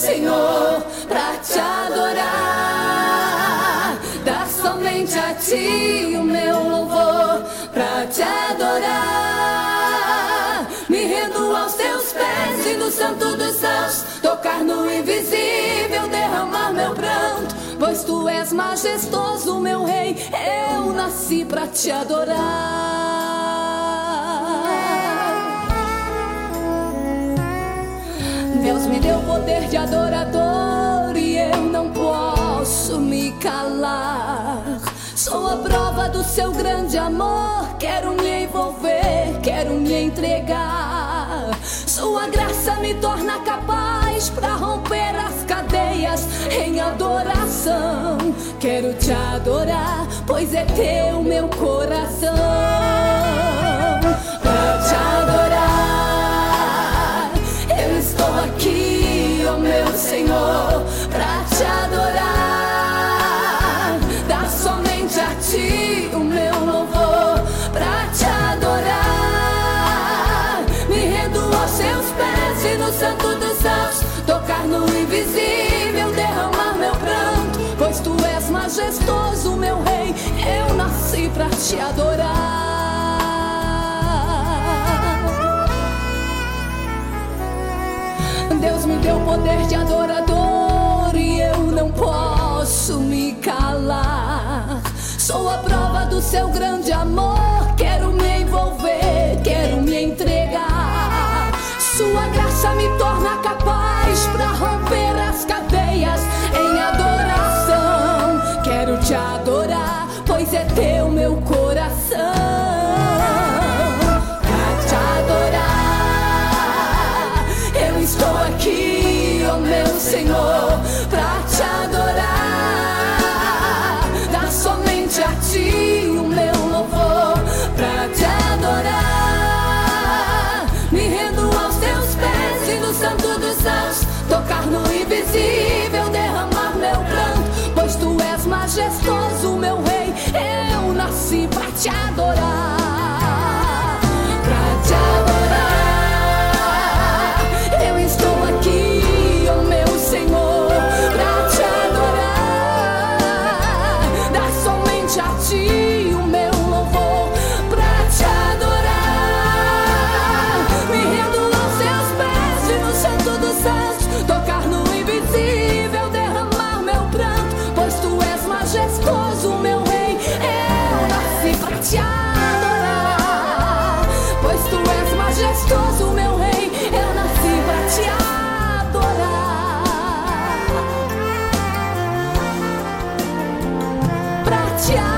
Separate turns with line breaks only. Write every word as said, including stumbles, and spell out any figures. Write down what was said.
Senhor, pra te adorar. Dar somente a ti o meu louvor, pra te adorar. Me rendo aos teus pés e no santo dos céus, tocar no invisível, derramar meu pranto, pois tu és majestoso, meu rei. Eu nasci pra te adorar. Deus me deu poder de adorador e eu não posso me calar. Sou a prova do seu grande amor, quero me envolver, quero me entregar. Sua graça me torna capaz pra romper as cadeias em adoração. Quero te adorar, pois é teu meu coração. Pra te adorar, eu estou aqui, ó meu Senhor, pra te adorar. Dá somente a ti o meu louvor, pra te adorar. Me rendo aos seus pés e no santo dos céus, tocar no invisível, derramar meu pranto, pois tu és majestoso, meu rei. Eu nasci pra te adorar. Deus me deu poder de adorador e eu não posso me calar. Sou a prova do seu grande amor, quero me envolver, quero me entregar. Sua graça me torna capaz pra romper as cadeias em adoração. Quero te adorar, pois é teu meu coração. Pra te adorar, eu estou aqui, ó meu Senhor, pra te adorar. Dá somente a ti o meu louvor, pra te adorar. Me rendo aos teus pés e no santo dos céus, tocar no invisível, derramar meu pranto, pois tu és majestoso, meu rei. Eu nasci pra te adorar. Pra te adorar, eu estou aqui, ó meu Senhor, pra te adorar. Dá somente a ti o meu louvor, pra te adorar. Me rendo aos seus pés e no santo dos céus, tocar no invisível, derramar meu pranto, pois tu és majestoso, meu rei. Eu nasci pra te adorar, pois tu és majestoso, meu rei. Eu nasci pra te adorar, pra te adorar.